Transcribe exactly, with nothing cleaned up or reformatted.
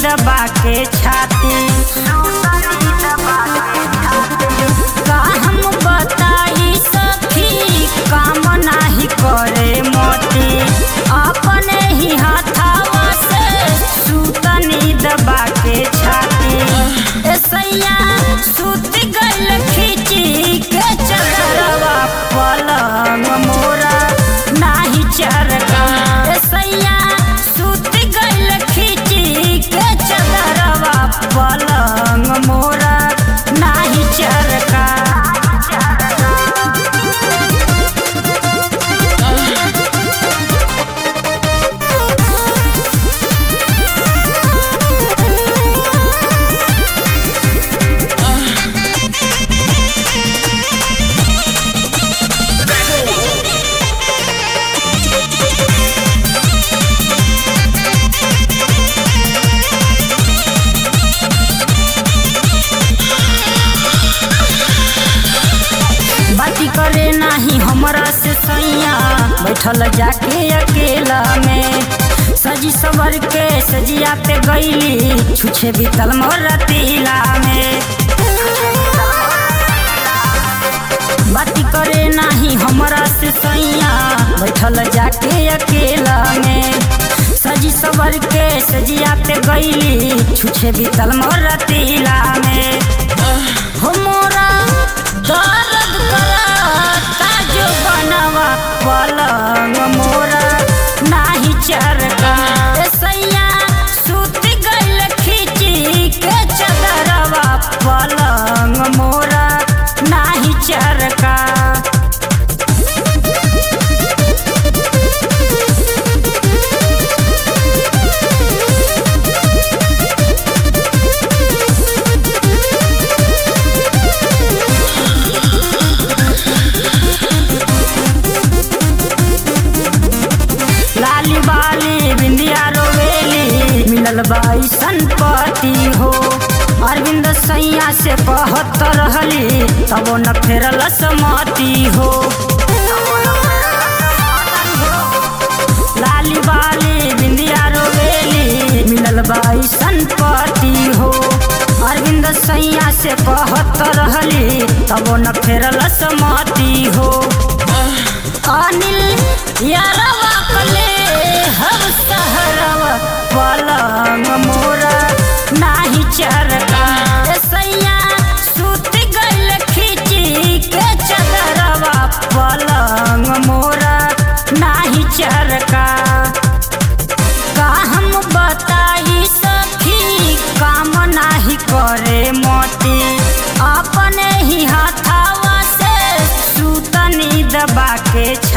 दबा के छाती का हम बताई सखी काम नाही करे मोती अपने ही हाथावा से सूतनी दबा के छाती ऐसैया सूत गइल खींची के चदरवा पलंग मोरा नाही चरका ऐसैया सूत गइल खींची के चदरवा पलंग मोरा नाही चरका बाती करे नाही हमरा से सैया बैठल जाके अकेला में सजी सवर के सजिया पे गईली छुछे बीतल मोर तिला में बाती करे नाही हमरा से सैया बैठल जाके अकेला में सजी सवर के सजिया पे गईली छुछे बीतल मोर तिला में हो मोरा दर्द करता जो बनवा पलंग मोरा नाही चरका ऐसैया सूत गइल खींची के चदरवा पलंग मोरा नाही चरका लाली बाली बिंदिया रोवेली मिलल बाई संपत्ति हो अरविंद सैया से कहत रहली तब न फेरल समति हो लाली बाली बिंदिया रोवेली मिलल बाई संपत्ति हो अरविंद सैया से कहत रहली तब न फेरल समति हो अनिल यारवा कले हर सहरवा पलंग मोरा नाही चरका ऐसैया सूत गइल खींची के चदरवा पलंग मोरा नाही चरका का हम बताई सखी काम नाही करे मोती अपने ही हाथावा से सूतनी दबा के